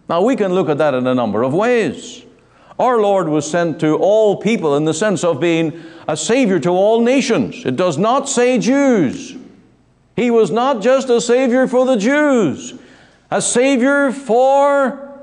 Now, we can look at that in a number of ways. Our Lord was sent to all people in the sense of being a Savior to all nations. It does not say Jews. He was not just a Savior for the Jews, a Savior for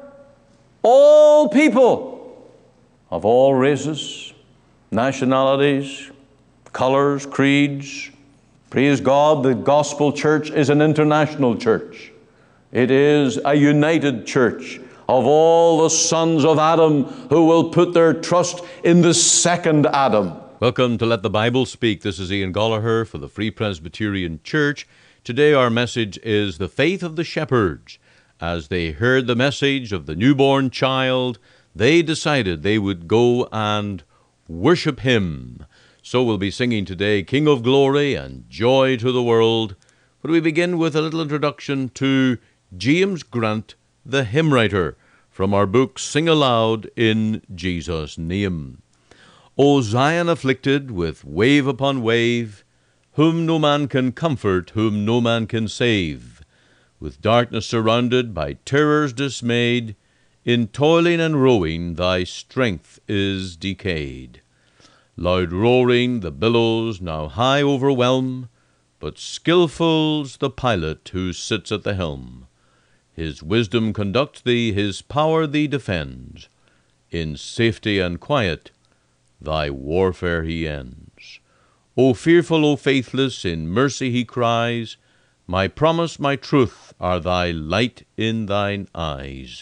all people of all races, nationalities, colors, creeds. Praise God, the gospel church is an international church. It is a united church of all the sons of Adam who will put their trust in the second Adam. Welcome to Let the Bible Speak. This is Ian Gallagher for the Free Presbyterian Church. Today our message is the faith of the shepherds. As they heard the message of the newborn child, they decided they would go and worship him. So we'll be singing today, King of Glory and Joy to the World. But we begin with a little introduction to James Grant, the hymn writer, from our book Sing Aloud in Jesus' Name. O Zion afflicted with wave upon wave, whom no man can comfort, whom no man can save, with darkness surrounded, by terrors dismayed, in toiling and rowing thy strength is decayed. Loud roaring the billows now high overwhelm, but skillful's the pilot who sits at the helm. His wisdom conducts thee, his power thee defends. In safety and quiet thy warfare he ends. O fearful, O faithless, in mercy he cries, my promise, my truth, are thy light in thine eyes.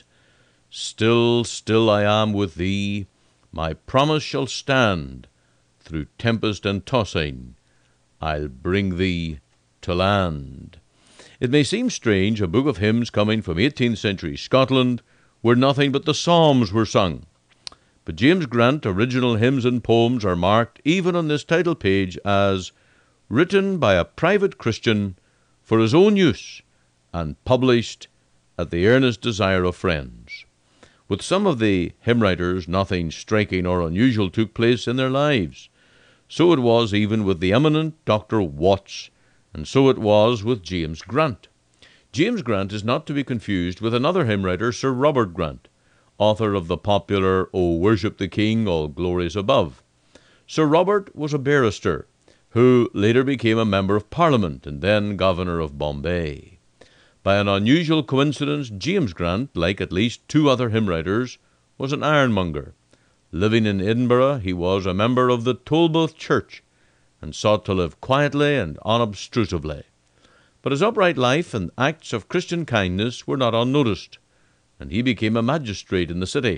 Still, still I am with thee, my promise shall stand. Through tempest and tossing, I'll bring thee to land. It may seem strange, a book of hymns coming from 18th century Scotland, where nothing but the Psalms were sung. But James Grant original hymns and poems are marked, even on this title page, as written by a private Christian for his own use and published at the earnest desire of friends. With some of the hymn writers, nothing striking or unusual took place in their lives. So it was even with the eminent Dr. Watts, and so it was with James Grant. James Grant is not to be confused with another hymn writer, Sir Robert Grant, author of the popular O Worship the King, All Glories Above. Sir Robert was a barrister who later became a member of Parliament and then Governor of Bombay. By an unusual coincidence, James Grant, like at least two other hymn writers, was an ironmonger. Living in Edinburgh, he was a member of the Tolbooth Church and sought to live quietly and unobtrusively. But his upright life and acts of Christian kindness were not unnoticed, and he became a magistrate in the city.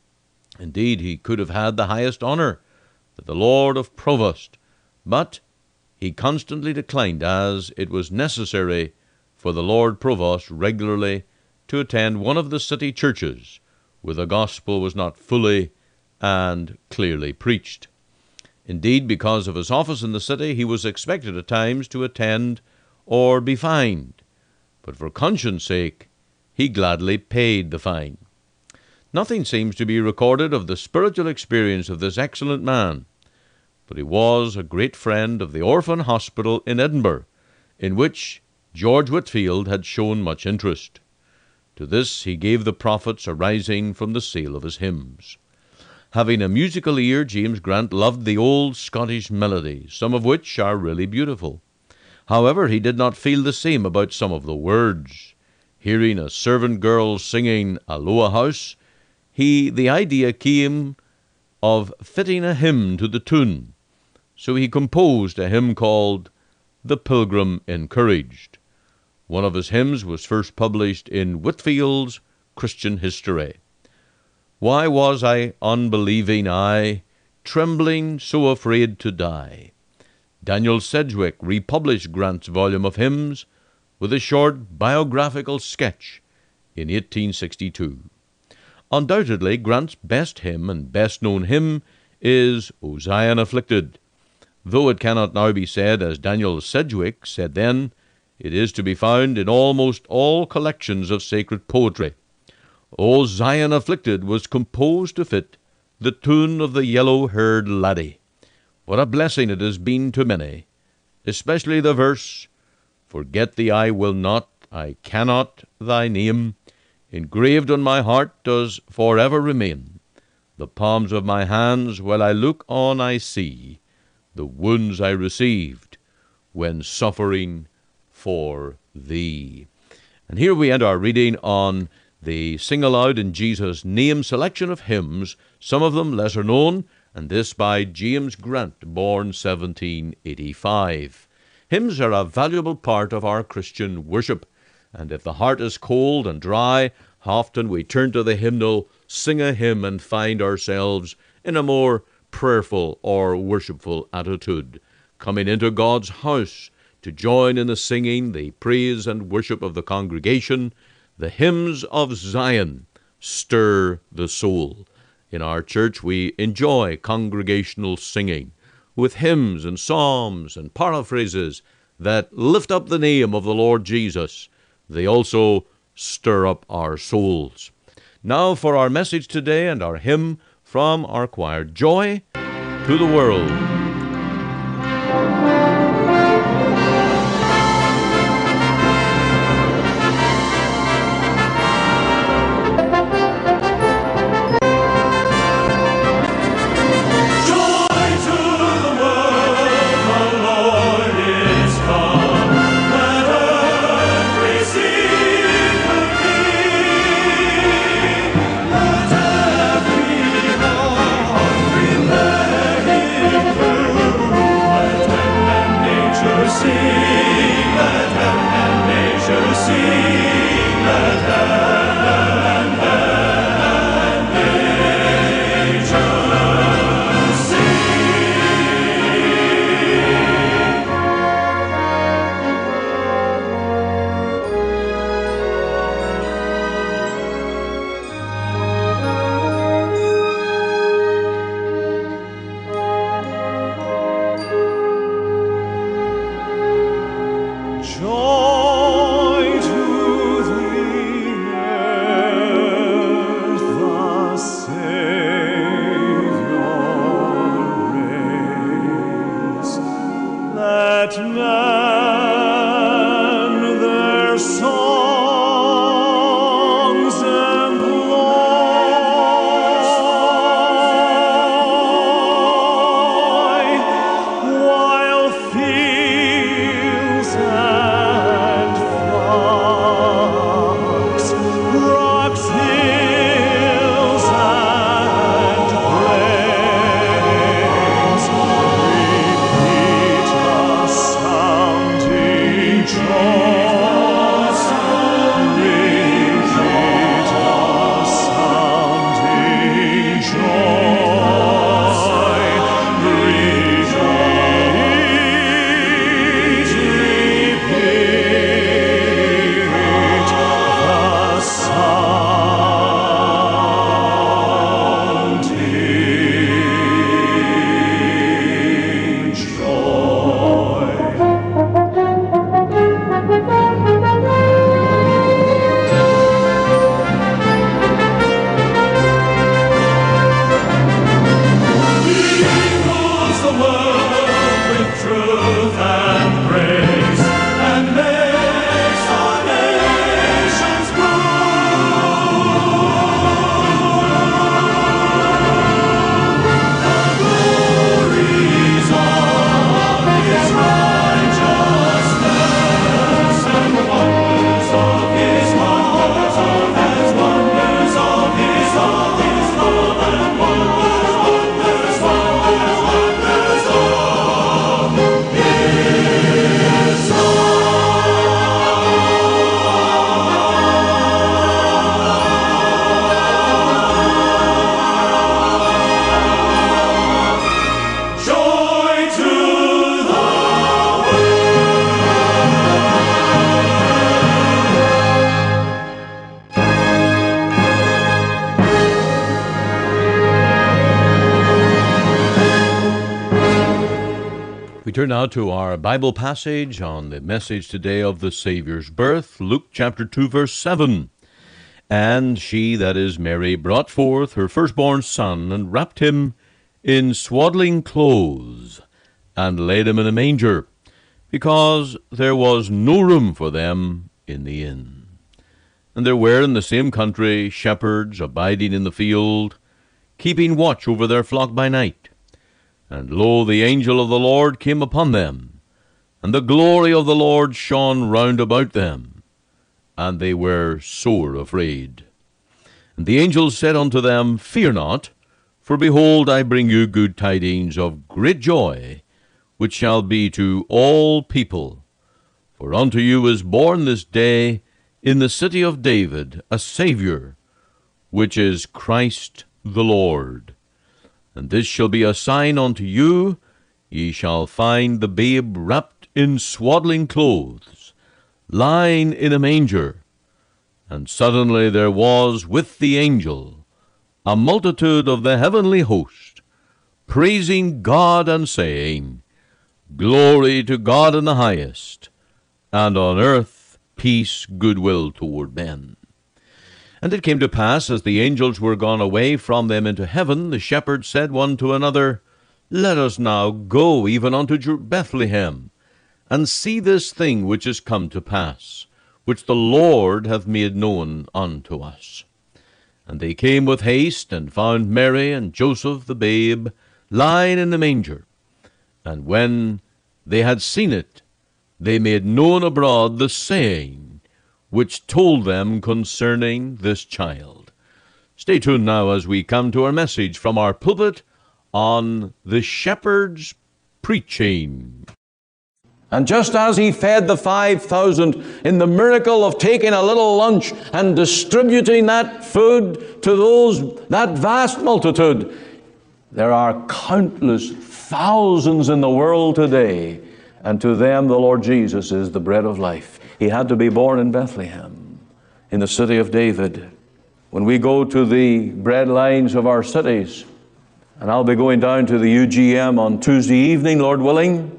Indeed, he could have had the highest honour, the Lord of Provost, but he constantly declined, as it was necessary for the Lord Provost regularly to attend one of the city churches where the gospel was not fully and clearly preached. Indeed, because of his office in the city, he was expected at times to attend or be fined, but for conscience' sake, he gladly paid the fine. Nothing seems to be recorded of the spiritual experience of this excellent man, but he was a great friend of the Orphan Hospital in Edinburgh, in which George Whitefield had shown much interest. To this he gave the profits arising from the sale of his hymns. Having a musical ear, James Grant loved the old Scottish melodies, some of which are really beautiful. However, he did not feel the same about some of the words. Hearing a servant girl singing Aloha House, the idea came of fitting a hymn to the tune. So he composed a hymn called The Pilgrim Encouraged. One of his hymns was first published in Whitefield's Christian History. Why was I unbelieving, I, trembling, so afraid to die? Daniel Sedgwick republished Grant's volume of hymns with a short biographical sketch in 1862. Undoubtedly, Grant's best hymn and best-known hymn is O Zion Afflicted, though it cannot now be said, as Daniel Sedgwick said then, it is to be found in almost all collections of sacred poetry. O Zion Afflicted was composed to fit the tune of the yellow-haired laddie. What a blessing it has been to many, especially the verse, Forget thee I will not, I cannot thy name, engraved on my heart does forever remain. The palms of my hands, while I look on, I see the wounds I received when suffering for thee. And here we end our reading on the Sing Aloud in Jesus' Name selection of hymns, some of them lesser known, and this by James Grant, born 1785. Hymns are a valuable part of our Christian worship, and if the heart is cold and dry, often we turn to the hymnal, sing a hymn, and find ourselves in a more prayerful or worshipful attitude, coming into God's house to join in the singing, the praise and worship of the congregation. The hymns of Zion stir the soul. In our church we enjoy congregational singing with hymns and psalms and paraphrases that lift up the name of the Lord Jesus. They also stir up our souls. Now for our message today and our hymn from our choir, Joy to the World. We turn now to our Bible passage on the message today of the Savior's birth, Luke chapter 2, verse 7. And she, that is Mary, brought forth her firstborn son, and wrapped him in swaddling clothes, and laid him in a manger, because there was no room for them in the inn. And there were in the same country shepherds abiding in the field, keeping watch over their flock by night. And lo, the angel of the Lord came upon them, and the glory of the Lord shone round about them, and they were sore afraid. And the angel said unto them, Fear not, for behold, I bring you good tidings of great joy, which shall be to all people. For unto you is born this day in the city of David a Saviour, which is Christ the Lord. And this shall be a sign unto you, ye shall find the babe wrapped in swaddling clothes, lying in a manger. And suddenly there was with the angel a multitude of the heavenly host, praising God and saying, Glory to God in the highest, and on earth peace, goodwill toward men. And it came to pass, as the angels were gone away from them into heaven, the shepherds said one to another, Let us now go even unto Bethlehem, and see this thing which is come to pass, which the Lord hath made known unto us. And they came with haste, and found Mary and Joseph the babe, lying in the manger. And when they had seen it, they made known abroad the saying which told them concerning this child. Stay tuned now as we come to our message from our pulpit on the shepherd's preaching. And just as he fed the 5,000 in the miracle of taking a little lunch and distributing that food to that vast multitude, there are countless thousands in the world today, and to them the Lord Jesus is the bread of life. He had to be born in Bethlehem, in the city of David. When we go to the bread lines of our cities, and I'll be going down to the UGM on Tuesday evening, Lord willing,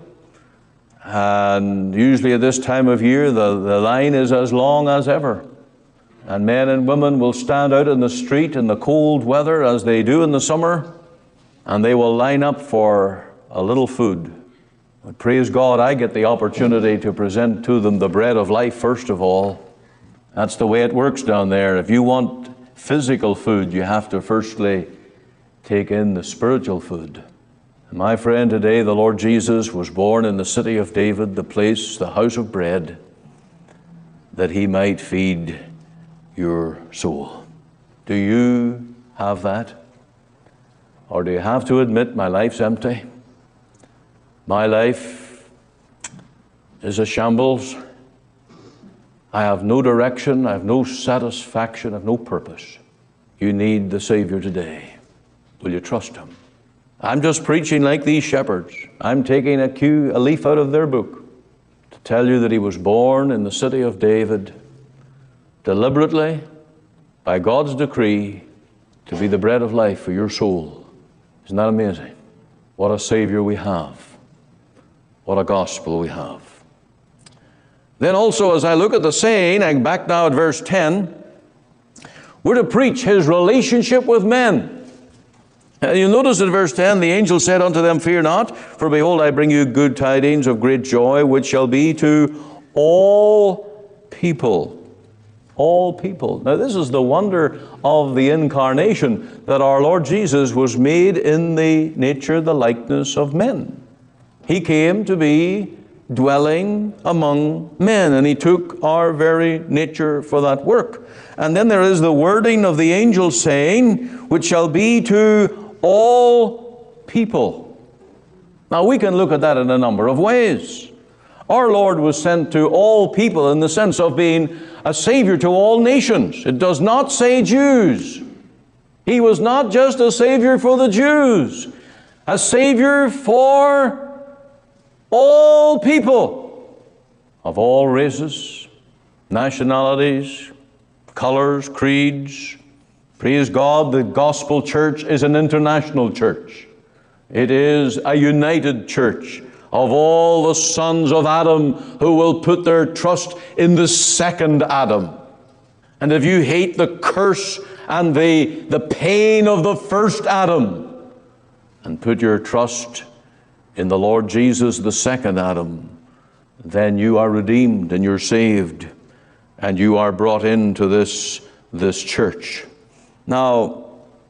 and usually at this time of year the line is as long as ever. And men and women will stand out in the street in the cold weather as they do in the summer, and they will line up for a little food. But praise God, I get the opportunity to present to them the bread of life first of all. That's the way it works down there. If you want physical food, you have to firstly take in the spiritual food. And my friend, today the Lord Jesus was born in the city of David, the place, the house of bread, that he might feed your soul. Do you have that? Or do you have to admit, my life's empty? My life is a shambles. I have no direction, I have no satisfaction, I have no purpose. You need the Savior today. Will you trust him? I'm just preaching like these shepherds. I'm taking a leaf out of their book to tell you that he was born in the city of David, deliberately, by God's decree, to be the bread of life for your soul. Isn't that amazing? What a Savior we have. What a gospel we have. Then also, as I look at the saying, I'm back now at verse 10, we're to preach his relationship with men. You'll notice in verse 10, the angel said unto them, Fear not, for behold, I bring you good tidings of great joy, which shall be to all people. All people. Now this is the wonder of the incarnation, that our Lord Jesus was made in the nature, the likeness of men. He came to be dwelling among men, and he took our very nature for that work. And then there is the wording of the angel saying, which shall be to all people. Now we can look at that in a number of ways. Our Lord was sent to all people in the sense of being a Savior to all nations. It does not say Jews. He was not just a Savior for the Jews, a Savior for all people of all races, nationalities, colors, creeds. Praise God, the gospel church is an international church. It is a united church of all the sons of Adam who will put their trust in the second Adam. And if you hate the curse and the pain of the first Adam and put your trust in the Lord Jesus, the second Adam, then you are redeemed and you're saved and you are brought into this church. Now,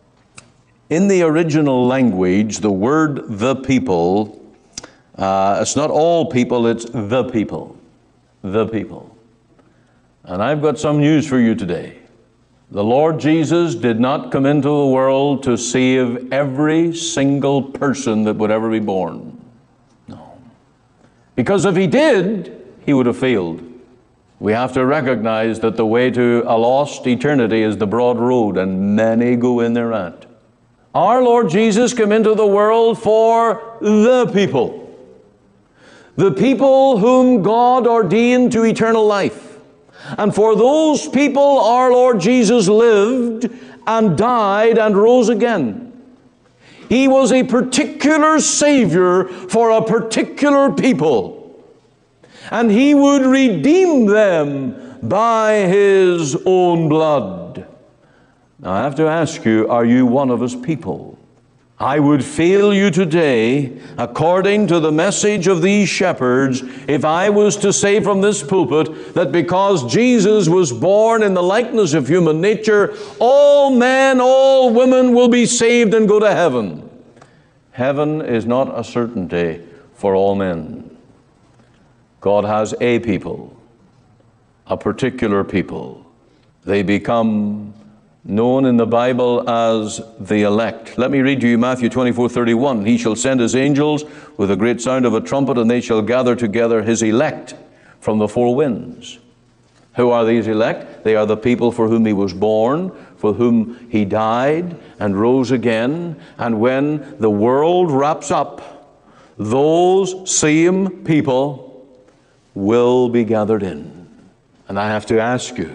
in the original language, the word "the people," it's not all people, it's the people. The people. And I've got some news for you today. The Lord Jesus did not come into the world to save every single person that would ever be born. No. Because if He did, He would have failed. We have to recognize that the way to a lost eternity is the broad road, and many go in thereat. Our Lord Jesus came into the world for the people. The people whom God ordained to eternal life. And for those people, our Lord Jesus lived and died and rose again. He was a particular Savior for a particular people. And He would redeem them by His own blood. Now I have to ask you, are you one of His people? I would fail you today, according to the message of these shepherds, if I was to say from this pulpit that because Jesus was born in the likeness of human nature, all men, all women will be saved and go to heaven. Heaven is not a certainty for all men. God has a people, a particular people. They become known in the Bible as the elect. Let me read to you Matthew 24:31. He shall send His angels with a great sound of a trumpet, and they shall gather together His elect from the four winds. Who are these elect? They are the people for whom He was born, for whom He died and rose again. And when the world wraps up, those same people will be gathered in. And I have to ask you,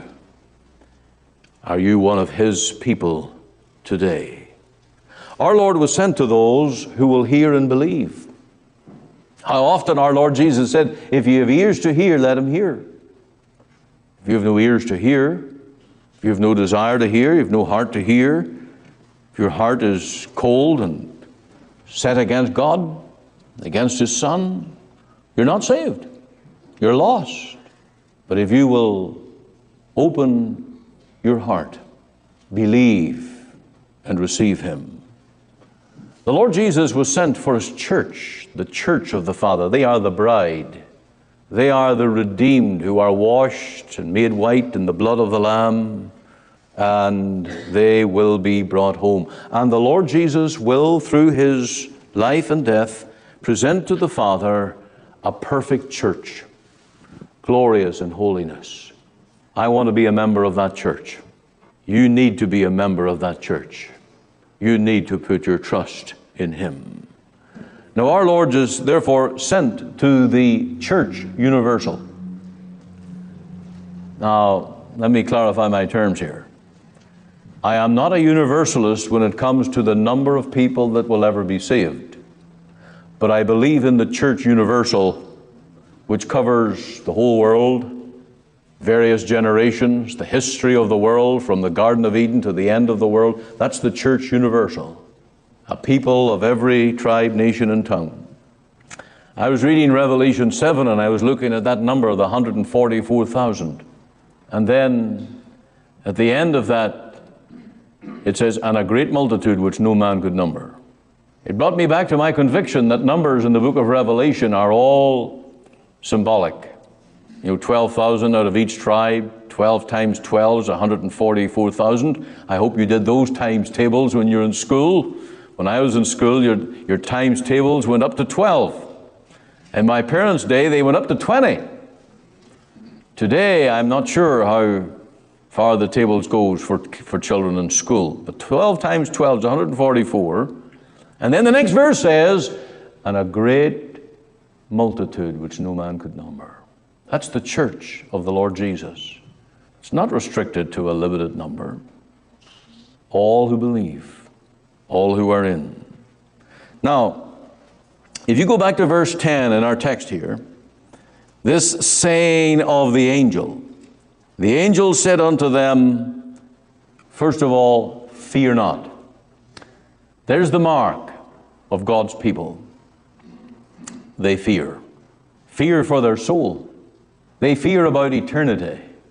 are you one of His people today? Our Lord was sent to those who will hear and believe. How often our Lord Jesus said, if you have ears to hear, let him hear. If you have no ears to hear, if you have no desire to hear, you have no heart to hear, if your heart is cold and set against God, against His Son, you're not saved. You're lost. But if you will open your heart, believe, and receive Him. The Lord Jesus was sent for His church, the church of the Father. They are the bride. They are the redeemed who are washed and made white in the blood of the Lamb, and they will be brought home. And the Lord Jesus will, through His life and death, present to the Father a perfect church, glorious in holiness. I want to be a member of that church. You need to be a member of that church. You need to put your trust in Him. Now our Lord is therefore sent to the church universal. Now, let me clarify my terms here. I am not a universalist when it comes to the number of people that will ever be saved. But I believe in the church universal, which covers the whole world, various generations, the history of the world from the Garden of Eden to the end of the world. That's the church universal, a people of every tribe, nation, and tongue. I was reading Revelation 7, and I was looking at that number, the 144,000. And then at the end of that, it says, and a great multitude which no man could number. It brought me back to my conviction that numbers in the book of Revelation are all symbolic. 12,000 out of each tribe, 12 times 12 is 144,000. I hope you did those times tables when you're in school. When I was in school, your times tables went up to 12. In my parents' day, they went up to 20. Today, I'm not sure how far the tables goes for children in school. But 12 times 12 is 144. And then the next verse says, and a great multitude which no man could number. That's the church of the Lord Jesus. It's not restricted to a limited number. All who believe, all who are in. Now, if you go back to verse 10 in our text here, this saying of the angel said unto them, first of all, fear not. There's the mark of God's people. They fear. Fear for their soul. They fear about eternity.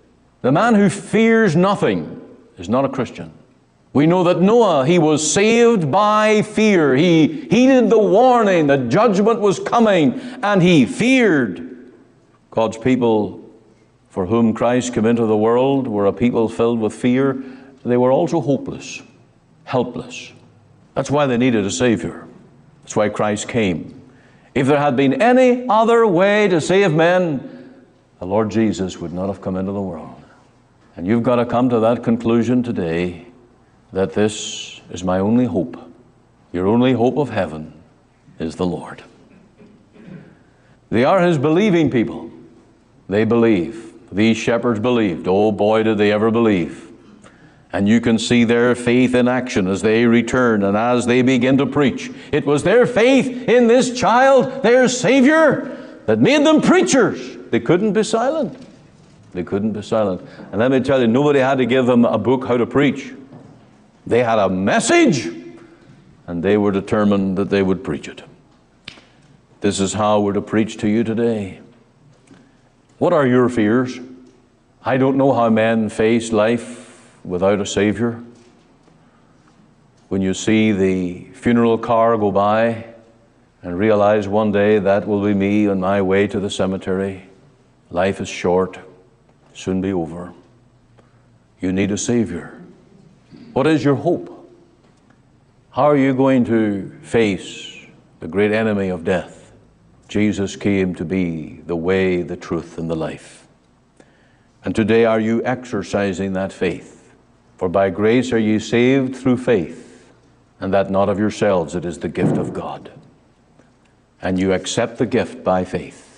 The man who fears nothing is not a Christian. We know that Noah, he was saved by fear. He heeded the warning that judgment was coming, and he feared. God's people for whom Christ came into the world were a people filled with fear. They were also hopeless, helpless. That's why they needed a Savior. That's why Christ came. If there had been any other way to save men, the Lord Jesus would not have come into the world. And you've got to come to that conclusion today, that this is my only hope. Your only hope of heaven is the Lord. They are His believing people. They believe. These shepherds believed. Oh boy, did they ever believe. And you can see their faith in action as they return and as they begin to preach. It was their faith in this child, their Savior, that made them preachers. They couldn't be silent. They couldn't be silent. And let me tell you, nobody had to give them a book how to preach. They had a message, and they were determined that they would preach it. This is how we're to preach to you today. What are your fears? I don't know how men face life without a Savior. When you see the funeral car go by and realize one day that will be me on my way to the cemetery. Life is short, soon be over. You need a Savior. What is your hope? How are you going to face the great enemy of death? Jesus came to be the way, the truth, and the life. And today are you exercising that faith? For by grace are ye saved through faith, and that not of yourselves, it is the gift of God. And you accept the gift by faith.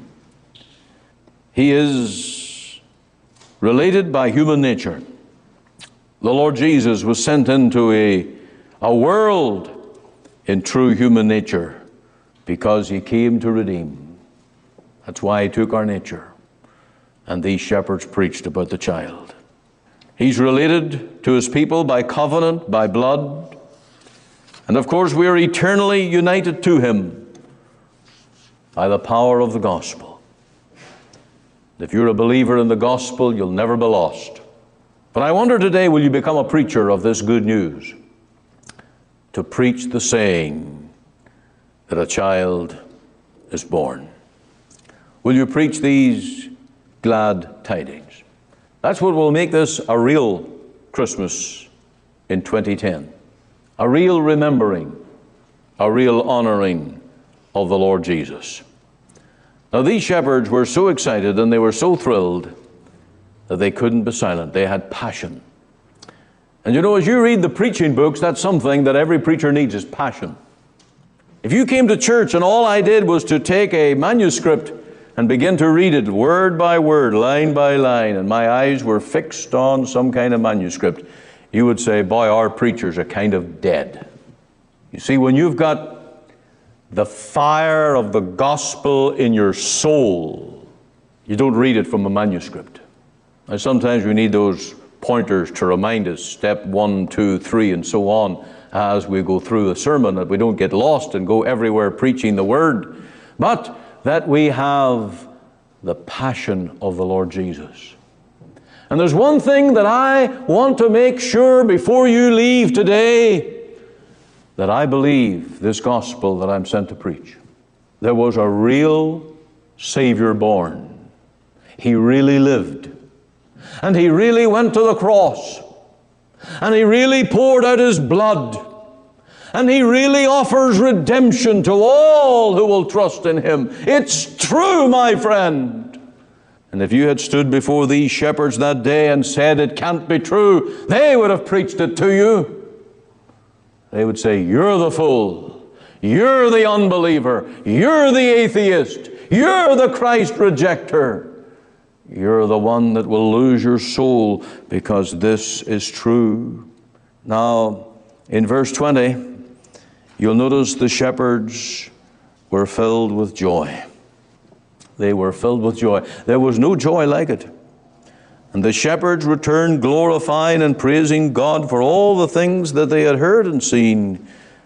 He is related by human nature. The Lord Jesus was sent into a world in true human nature because He came to redeem. That's why He took our nature. And these shepherds preached about the child. He's related to His people by covenant, by blood. And of course, we are eternally united to Him by the power of the gospel. If you're a believer in the gospel, you'll never be lost. But I wonder today, will you become a preacher of this good news? To preach the saying that a child is born. Will you preach these glad tidings? That's what will make this a real Christmas in 2010. A real remembering, a real honoring of the Lord Jesus. Now these shepherds were so excited and they were so thrilled that they couldn't be silent. They had passion. And you know, as you read the preaching books, that's something that every preacher needs, is passion. If you came to church and all I did was to take a manuscript and begin to read it word by word, line by line, and my eyes were fixed on some kind of manuscript, you would say, boy, our preachers are kind of dead. You see, when you've got the fire of the gospel in your soul, you don't read it from a manuscript. Now, sometimes we need those pointers to remind us, step 1, 2, 3, and so on, as we go through the sermon, that we don't get lost and go everywhere preaching the word, but that we have the passion of the Lord Jesus. And there's one thing that I want to make sure before you leave today, that I believe this gospel that I'm sent to preach. There was a real Savior born. He really lived. And He really went to the cross. And He really poured out His blood. And He really offers redemption to all who will trust in Him. It's true, my friend. And if you had stood before these shepherds that day and said it can't be true, they would have preached it to you. They would say, you're the fool. You're the unbeliever. You're the atheist. You're the Christ rejecter. You're the one that will lose your soul because this is true. Now, in verse 20, you'll notice the shepherds were filled with joy. They were filled with joy. There was no joy like it. And the shepherds returned glorifying and praising God for all the things that they had heard and seen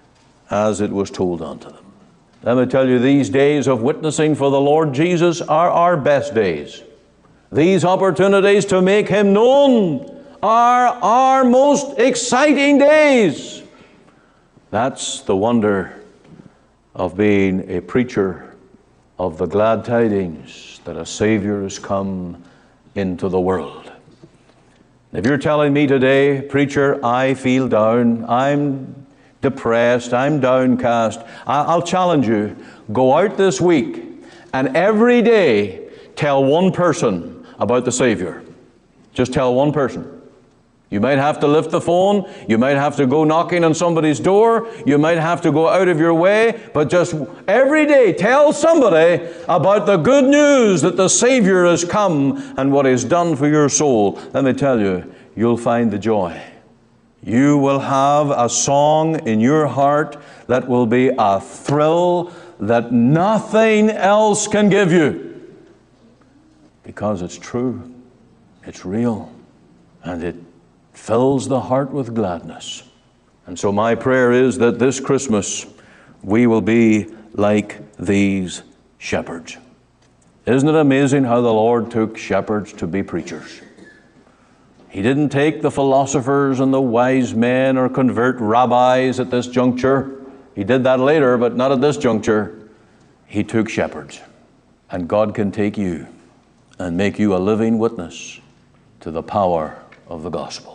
as it was told unto them. Let me tell you, these days of witnessing for the Lord Jesus are our best days. These opportunities to make Him known are our most exciting days. That's the wonder of being a preacher of the glad tidings that a Savior has come into the world. If you're telling me today, preacher, I feel down, I'm depressed, I'm downcast, I'll challenge you. Go out this week and every day tell one person about the Savior. Just tell one person. You might have to lift the phone, you might have to go knocking on somebody's door, you might have to go out of your way, but just every day tell somebody about the good news that the Savior has come and what He's done for your soul. Let me tell you, you'll find the joy. You will have a song in your heart that will be a thrill that nothing else can give you. Because it's true, it's real, and it fills the heart with gladness. And so my prayer is that this Christmas we will be like these shepherds. Isn't it amazing how the Lord took shepherds to be preachers? He didn't take the philosophers and the wise men or convert rabbis at this juncture. He did that later, but not at this juncture. He took shepherds. And God can take you and make you a living witness to the power of the gospel.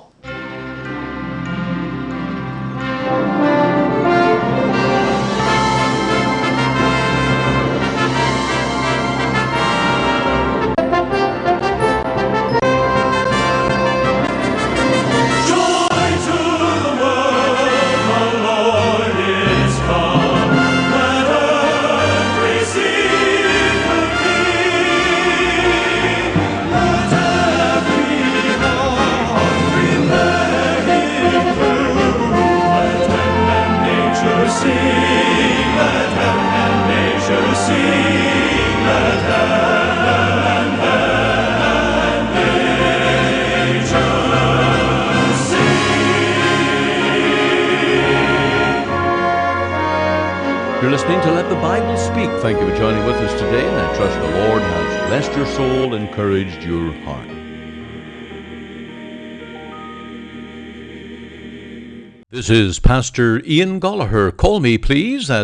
You're listening to Let the Bible Speak. Thank you for joining with us today, and I trust the Lord has blessed your soul, encouraged your heart. This is Pastor Ian Gollaher. Call me, please, at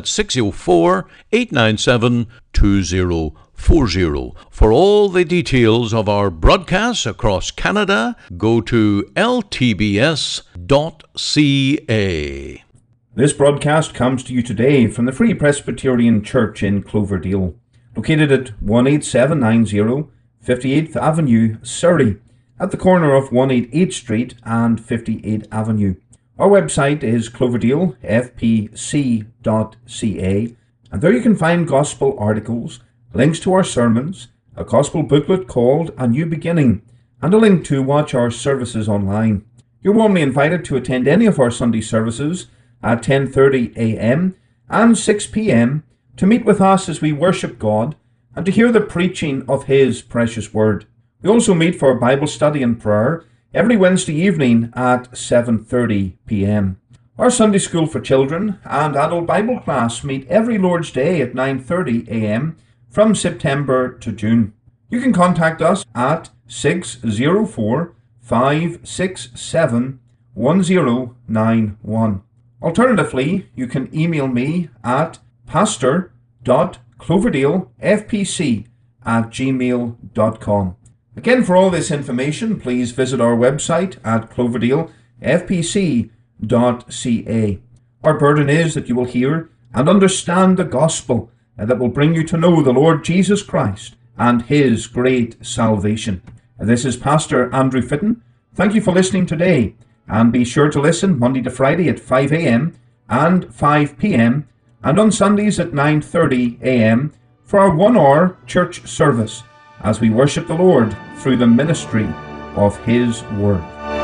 604-897-2040. For all the details of our broadcasts across Canada, go to ltbs.ca. This broadcast comes to you today from the Free Presbyterian Church in Cloverdale, located at 18790 58th Avenue, Surrey, at the corner of 188 Street and 58th Avenue. Our website is cloverdalefpc.ca, and there you can find gospel articles, links to our sermons, a gospel booklet called A New Beginning, and a link to watch our services online. You're warmly invited to attend any of our Sunday services at 10:30 a.m. and 6 p.m. to meet with us as we worship God and to hear the preaching of His precious Word. We also meet for Bible study and prayer every Wednesday evening at 7:30 p.m. Our Sunday School for Children and Adult Bible class meet every Lord's Day at 9:30 a.m. from September to June. You can contact us at 604-567-1091. Alternatively, you can email me at pastor.cloverdalefpc@gmail.com. Again, for all this information, please visit our website at cloverdalefpc.ca. Our burden is that you will hear and understand the gospel that will bring you to know the Lord Jesus Christ and His great salvation. This is Pastor Andrew Fitton. Thank you for listening today. And be sure to listen Monday to Friday at 5 a.m. and 5 p.m. and on Sundays at 9:30 a.m. for our 1-hour church service as we worship the Lord through the ministry of His Word.